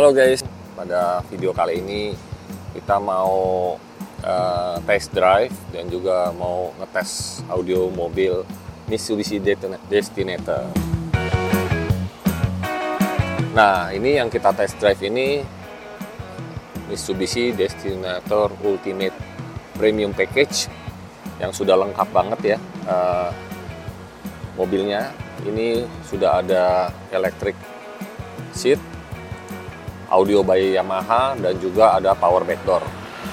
Halo guys, pada video kali ini kita mau test drive dan juga mau ngetes audio mobil Mitsubishi Destinator. Nah, ini yang kita test drive ini Mitsubishi Destinator Ultimate Premium Package yang sudah lengkap banget ya. Mobilnya ini sudah ada electric seat, audio by Yamaha, dan juga ada power backdoor.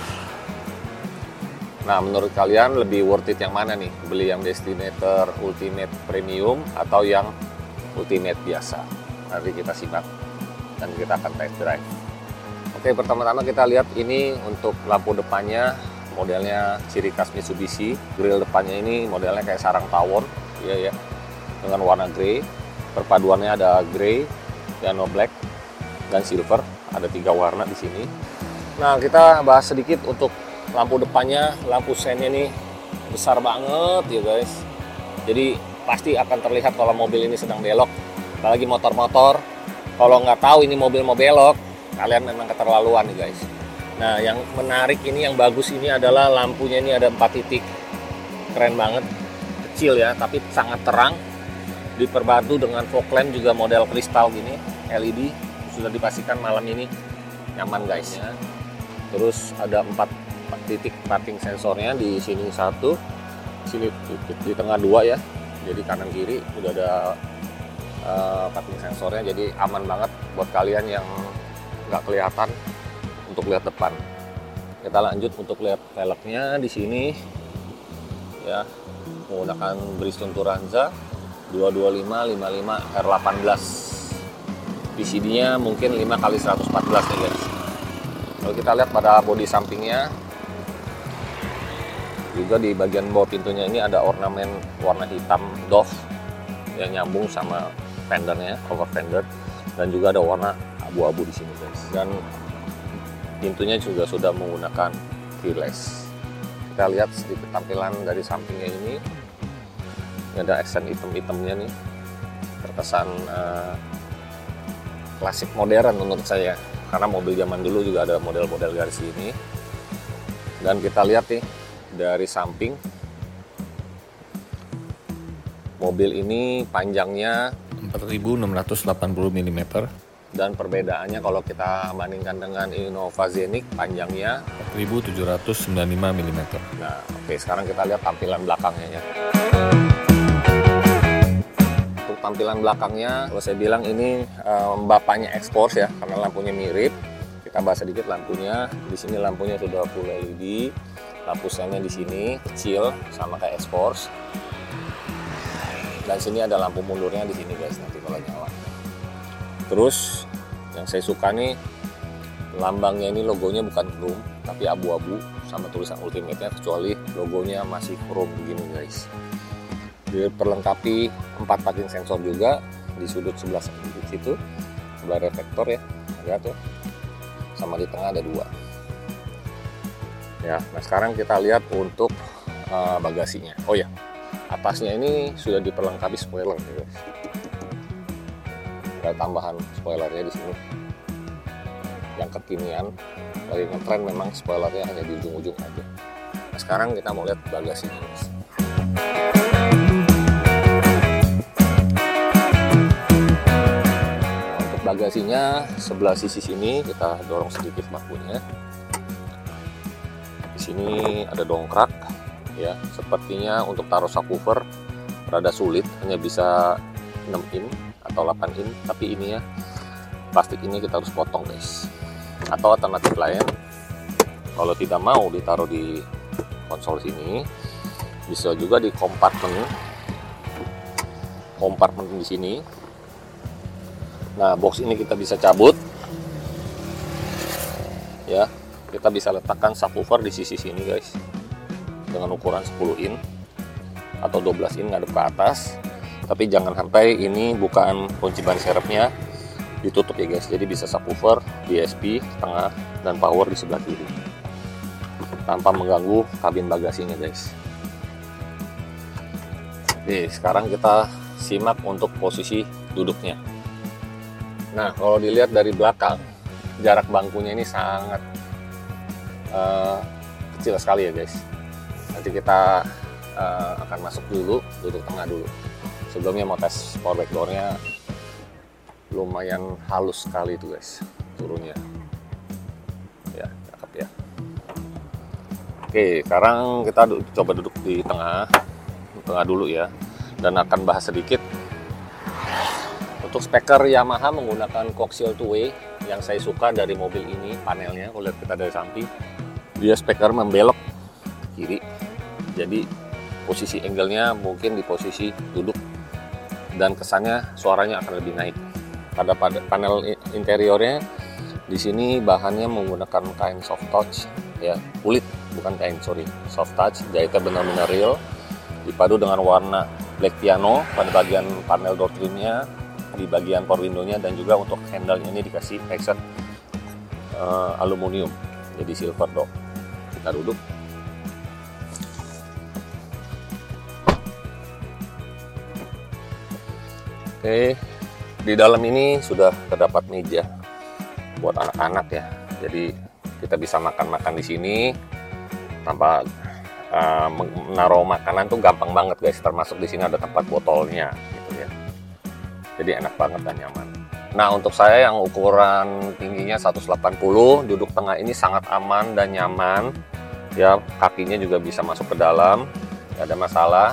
Nah, menurut kalian lebih worth it yang mana nih? Beli yang Destinator Ultimate Premium atau yang Ultimate biasa? Nanti kita simak dan kita akan test drive. Oke, pertama-tama kita lihat ini untuk lampu depannya, modelnya ciri khas Mitsubishi. Grill depannya ini modelnya kayak sarang tawon, ya, dengan warna grey. Perpaduannya ada grey, piano black, dan silver. Ada 3 warna di sini. Nah, kita bahas sedikit untuk lampu depannya. Lampu sennya nih besar banget ya guys. Jadi pasti akan terlihat kalau mobil ini sedang belok. Apalagi motor-motor, kalau nggak tahu ini mobil mau belok, kalian memang keterlaluan nih guys. Nah, yang menarik ini, yang bagus ini adalah lampunya ini ada 4 titik. Keren banget. Kecil ya, tapi sangat terang. Diperpadu dengan fog lamp juga model kristal gini, LED. Sudah dipastikan malam ini nyaman guys ya. Terus ada 4 titik parking sensornya, di sini 1, sini di tengah 2 ya. Jadi kanan kiri udah ada parking sensornya, jadi aman banget buat kalian yang nggak kelihatan untuk lihat depan. Kita lanjut untuk lihat velgnya di sini ya, menggunakan Bridgestone Turanza 225 R18. PCD-nya mungkin 5x114 nih guys. Kalau kita lihat pada bodi sampingnya, juga di bagian bawah pintunya ini ada ornamen warna hitam doff yang nyambung sama fendernya, cover fender, dan juga ada warna abu-abu di sini guys. Dan pintunya juga sudah menggunakan keyless. Kita lihat sedikit tampilan dari sampingnya ini. Ini ada aksen hitam-hitamnya nih, terkesan klasik modern menurut saya, karena mobil zaman dulu juga ada model-model garis ini. Dan kita lihat nih dari samping, mobil ini panjangnya 4680 mm, dan perbedaannya kalau kita bandingkan dengan Innova Zenix, panjangnya 4795 mm. Nah, oke, sekarang kita lihat tampilan belakangnya ya. Untuk tampilan belakangnya, kalau saya bilang ini bapaknya X-Force ya, karena lampunya mirip. Kita bahas sedikit lampunya. Di sini lampunya sudah full LED. Lampu sennya di sini kecil sama kayak X-Force. Dan sini ada lampu mundurnya di sini guys, nanti kalau nyala. Terus yang saya suka nih, lambangnya ini logonya bukan chrome tapi abu-abu sama tulisan Ultimate-nya, kecuali logonya masih chrome begini guys. Diperlengkapi 4 parking sensor juga di sudut sebelah situ, sebelah reflektor ya, lihat tuh. Sama di tengah ada 2. Ya, nah sekarang kita lihat untuk bagasinya. Oh ya, atasnya ini sudah diperlengkapi spoiler guys. Ada tambahan spoilernya di sini. Yang kekinian, lagi ngetren memang spoilernya hanya di ujung-ujung aja. Nah, sekarang kita mau lihat bagasinya guys. Nah, untuk bagasinya sebelah sisi sini kita dorong sedikit bakunya. Di sini ada dongkrak ya, sepertinya untuk taruh subwoofer rada sulit, hanya bisa 6 in atau 8 in, tapi ini ya plastik ini kita harus potong guys. Atau alternatif lain, kalau tidak mau ditaruh di konsol sini, bisa juga di kompartemen di sini. Nah, box ini kita bisa cabut ya, kita bisa letakkan subwoofer di sisi sini guys, dengan ukuran 10 in atau 12 in ngadep ke atas. Tapi jangan sampai ini bukaan kunci ban serepnya ditutup ya guys. Jadi bisa subwoofer, DSP tengah, dan power di sebelah kiri tanpa mengganggu kabin bagasinya guys. Oke, sekarang kita simak untuk posisi duduknya. Nah, kalau dilihat dari belakang, jarak bangkunya ini sangat kecil sekali ya guys. Nanti kita akan masuk dulu, duduk tengah dulu. Sebelumnya mau tes power back door-nya, lumayan halus sekali itu guys turunnya. Ya, cakep ya. Oke, sekarang kita coba duduk di tengah dulu ya, dan akan bahas sedikit. Untuk speaker Yamaha menggunakan coaxial two-way yang saya suka dari mobil ini, panelnya kalau lihat kita dari samping, dia speaker membelok ke kiri, jadi posisi angle-nya mungkin di posisi duduk dan kesannya suaranya akan lebih naik. Pada panel interiornya di sini bahannya menggunakan kain soft touch ya, kulit bukan kain, soft touch, jahitnya benar-benar real, dipadu dengan warna black piano pada bagian panel door trimnya, di bagian power window-nya, dan juga untuk handle-nya ini dikasih texture aluminium, jadi silver door. Kita duduk. Oke, di dalam ini sudah terdapat meja buat anak-anak ya, jadi kita bisa makan-makan di sini tanpa menaruh makanan tuh gampang banget guys, termasuk di sini ada tempat botolnya gitu ya. Jadi enak banget dan nyaman. Nah, untuk saya yang ukuran tingginya 180, duduk tengah ini sangat aman dan nyaman. Ya, kakinya juga bisa masuk ke dalam, nggak ada masalah.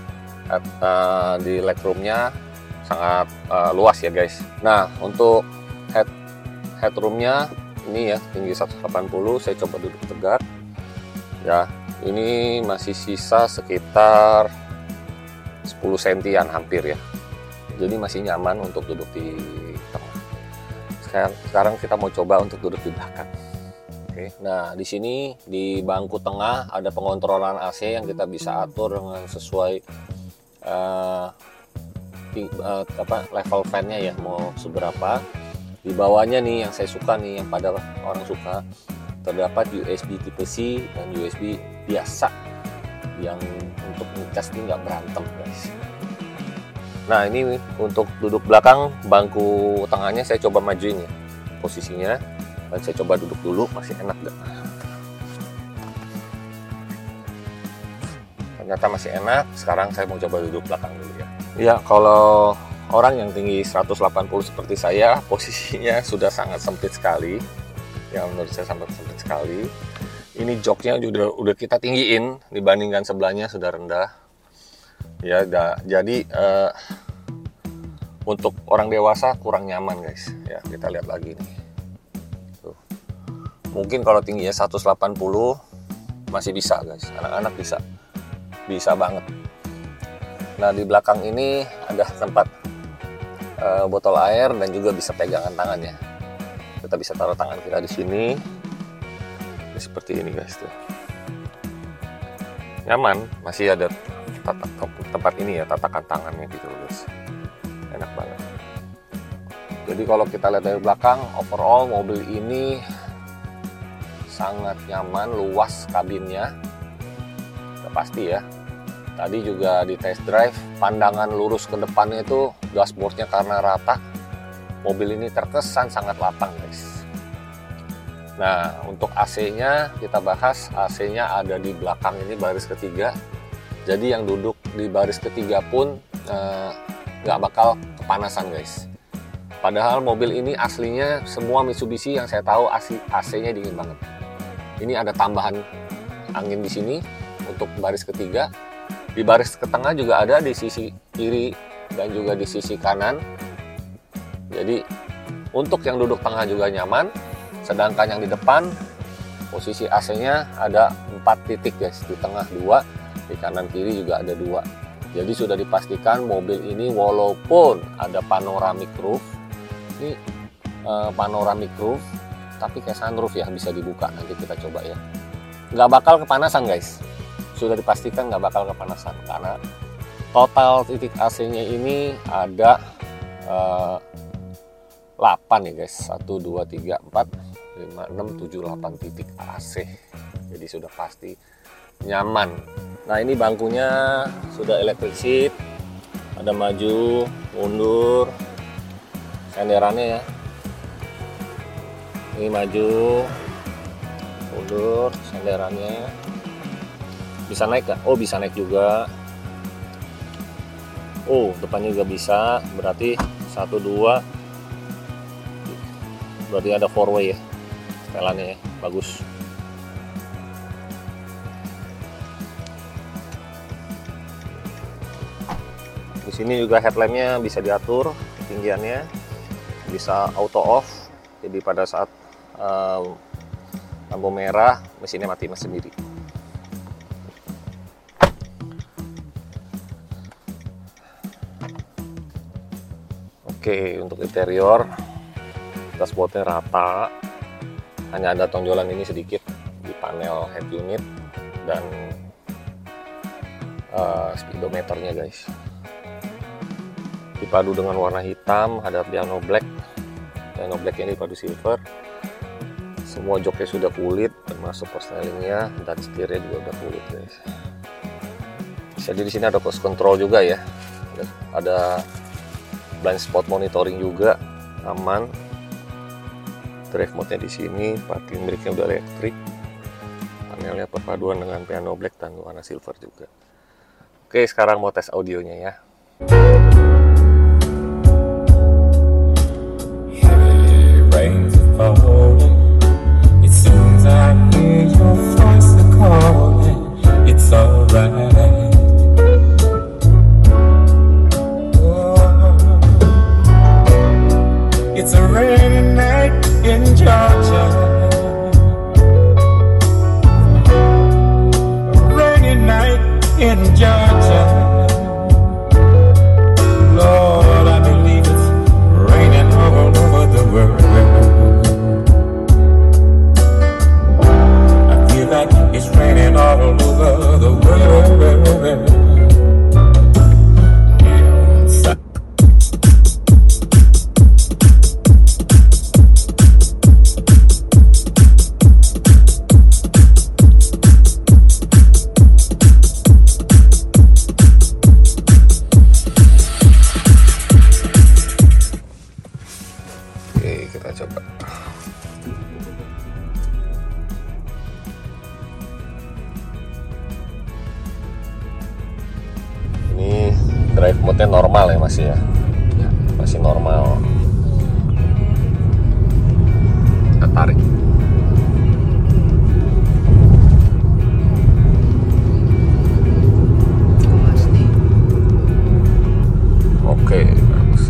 Di legroomnya sangat luas ya guys. Nah, untuk headroomnya ini ya tinggi 180, saya coba duduk tegak. Ya, ini masih sisa sekitar 10 sentian hampir ya. Jadi masih nyaman untuk duduk di tengah. Sekarang kita mau coba untuk duduk di belakang. Oke. Nah, di sini di bangku tengah ada pengontrolan AC yang kita bisa atur dengan sesuai level fan-nya ya, mau seberapa. Di bawahnya nih yang saya suka nih, yang pada orang suka, terdapat USB tipe C dan USB biasa yang untuk ngecas ini nggak berantem guys. Nah, ini untuk duduk belakang, bangku tengahnya saya coba majuin ya posisinya, dan saya coba duduk dulu, masih enak gak? Ternyata masih enak. Sekarang saya mau coba duduk belakang dulu ya. Ya, kalau orang yang tinggi 180 seperti saya, posisinya sudah sangat sempit sekali. Yang menurut saya sangat sempit sekali. Ini joknya udah kita tinggiin dibandingkan sebelahnya sudah rendah. Ya, jadi untuk orang dewasa kurang nyaman guys. Ya, kita lihat lagi nih. Tuh. Mungkin kalau tingginya 180 masih bisa guys. Anak-anak bisa banget. Nah, di belakang ini ada tempat botol air dan juga bisa pegangan tangannya. Kita bisa taruh tangan kita di sini. Seperti ini guys tuh. Nyaman, masih ada tempat ini ya, tatakan tangannya gitu guys. Enak banget. Jadi kalau kita lihat dari belakang, overall mobil ini sangat nyaman, luas kabinnya. Udah pasti ya. Tadi juga di test drive, pandangan lurus ke depannya itu dashboardnya karena rata. Mobil ini terkesan sangat lapang guys. Nah, untuk AC-nya kita bahas, AC-nya ada di belakang ini baris ketiga. Jadi yang duduk di baris ketiga pun nggak bakal kepanasan guys. Padahal mobil ini aslinya semua Mitsubishi yang saya tahu AC-nya dingin banget. Ini ada tambahan angin di sini untuk baris ketiga. Di baris ke tengah juga ada di sisi kiri dan juga di sisi kanan. Jadi untuk yang duduk tengah juga nyaman. Sedangkan yang di depan posisi AC-nya ada 4 titik guys, di tengah 2, di kanan kiri juga ada 2. Jadi sudah dipastikan mobil ini walaupun ada panoramic roof, ini panoramic roof, tapi kayak sunroof ya, bisa dibuka, nanti kita coba ya. Nggak bakal kepanasan guys, sudah dipastikan nggak bakal kepanasan karena total titik AC-nya ini ada 8 ya guys, 1, 2, 3, 4, 5, 6, 7, 8 titik AC. Jadi sudah pasti nyaman. Nah, ini bangkunya sudah electric seat, ada maju, mundur, senderannya ya. Ini maju, mundur, senderannya. Bisa naik nggak? Oh, bisa naik juga. Oh, depannya juga bisa. Berarti 1, 2. Berarti ada 4-way ya. Setelannya ya, bagus. Di sini juga headlampnya bisa diatur ketinggiannya, bisa auto off. Jadi pada saat lampu merah, mesinnya mati sendiri. Oke, untuk interior, dashboardnya rata, hanya ada tonjolan ini sedikit di panel head unit dan speedometernya guys. Dipadu dengan warna hitam, ada piano black yang dipadu silver. Semua joknya sudah kulit, termasuk persnelingnya dan setirnya juga udah kulit guys. Jadi di sini ada cruise control juga ya, ada blind spot monitoring juga, aman. Drive mode-nya di sini, parking brake-nya udah elektrik. Panelnya perpaduan dengan piano black dan warna silver juga. Oke, sekarang mau tes audionya ya. It seems I hear your voice calling. It's alright. It's a rainy night in Georgia. A rainy night in Georgia. Lord, I believe it's raining all over the world. It's raining all over the world. Oke, kita coba. Ini drive mode-nya normal ya masih ya? Masih normal. Kita tarik. Oke, bagus.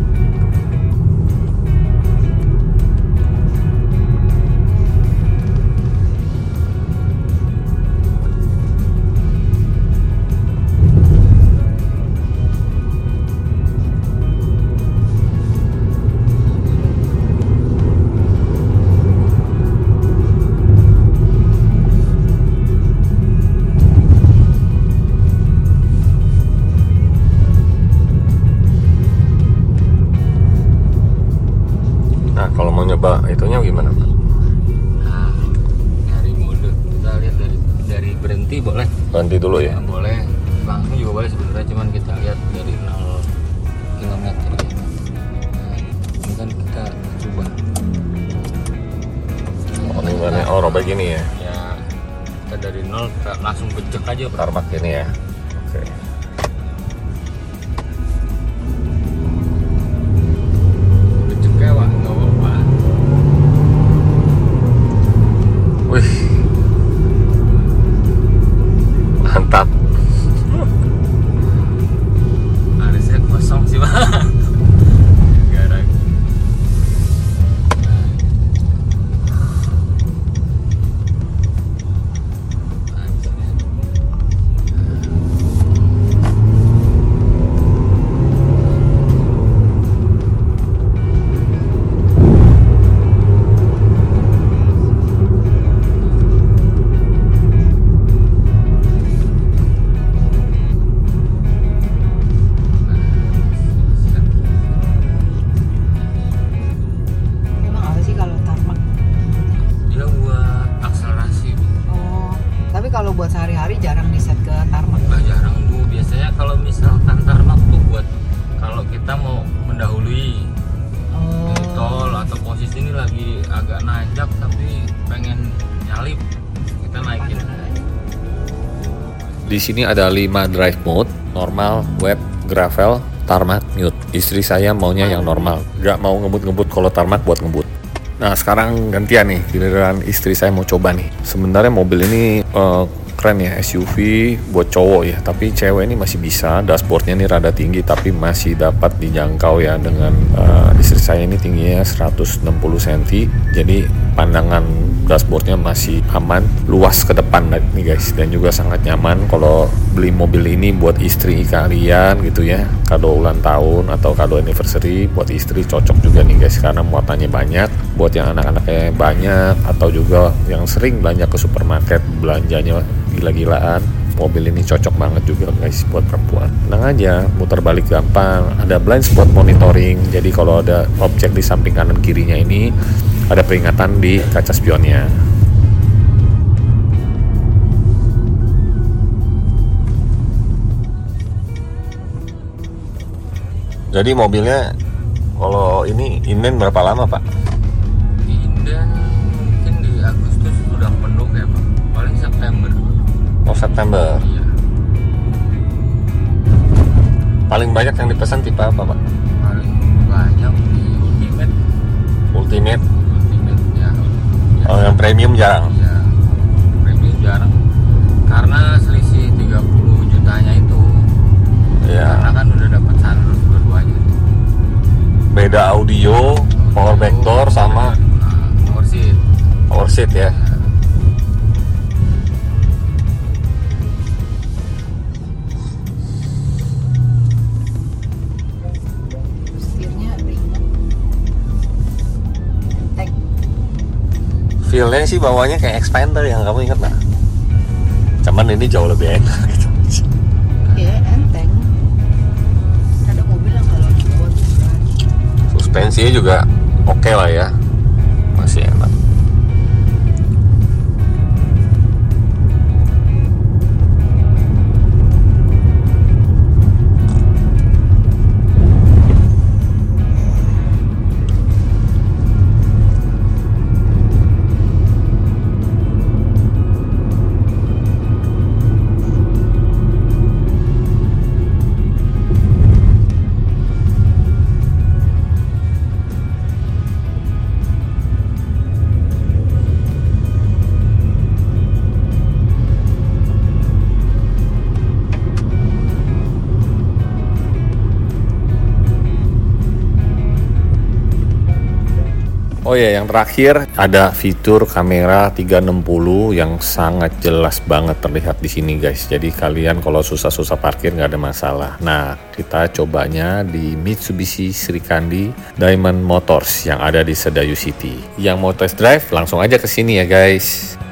Kalau mau nyoba itunya gimana Pak? Nah, dari mode kita lihat dari berhenti boleh. Berhenti dulu ya? Nah, boleh, langsung juga boleh sebenarnya, cuman kita lihat dari 0 km. Nah, ini kan kita coba. Oh, ini mana? Oh, robek gini ya? Ya, kita dari 0 kita langsung bejek aja. Tarmac ini ya? Oke. Bejek kayak wah, nggak apa-apa. Wih, mantap. Harusnya kosong sih bang. Gara. Emang apa sih kalau tarmac? Dia buat akselerasi. Oh, tapi kalau buat sehari-hari jarang di set ke tarmac. Nah, jarang Bu, biasanya kalau misalkan tarmac tuh buat kalau kita mau mendahului Oh, tol atau posisi ini lagi agak naik kali kita naikin. Di sini ada 5 drive mode, normal, wet, gravel, tarmac, mute. Istri saya maunya yang normal, nggak mau ngebut-ngebut. Kalau tarmac buat ngebut. Nah sekarang gantian nih, giliran istri saya mau coba nih. Sebenarnya mobil ini keren ya, SUV buat cowok ya, tapi cewek ini masih bisa. Dashboardnya ini rada tinggi tapi masih dapat dijangkau ya, dengan istri saya ini tingginya 160 cm, jadi pandangan dashboardnya masih aman, luas ke depan nih guys, dan juga sangat nyaman. Kalau beli mobil ini buat istri kalian gitu ya, kado ulang tahun atau kado anniversary buat istri cocok juga nih guys, karena muatannya banyak. Buat yang anak-anaknya banyak atau juga yang sering belanja ke supermarket, belanjanya gila-gilaan, mobil ini cocok banget juga guys buat perempuan. Tenang aja, muter balik gampang, ada blind spot monitoring, jadi kalau ada objek di samping kanan kirinya ini ada peringatan di kaca spionnya. Jadi mobilnya kalau ini inden berapa lama Pak? Inden mungkin di Agustus sudah penuh ya Pak, paling September. Oh September. Iya. Paling banyak yang dipesan tipe apa Pak? Paling banyak di Ultimate Ultimate. ya. Oh yang premium jarang. Iya, premium jarang karena selisih 30 jutanya itu. Ya. Karena kan udah dapat sunroof dua-duanya. Beda audio, power back door sama power seat. power seat ya. Setirnya ringan. Enteng. Feel-nya sih bawahnya kayak Expander yang kamu ingat nggak? Cuman ini jauh lebih enak gitu. Iya, enteng. Ada mobil yang kalau dibawa tuh berat. Suspensinya juga oke lah ya, masih enak. Oh ya, yang terakhir ada fitur kamera 360 yang sangat jelas banget terlihat di sini guys. Jadi kalian kalau susah-susah parkir nggak ada masalah. Nah, kita cobanya di Mitsubishi Srikandi Diamond Motors yang ada di Sedayu City. Yang mau test drive langsung aja ke sini ya guys.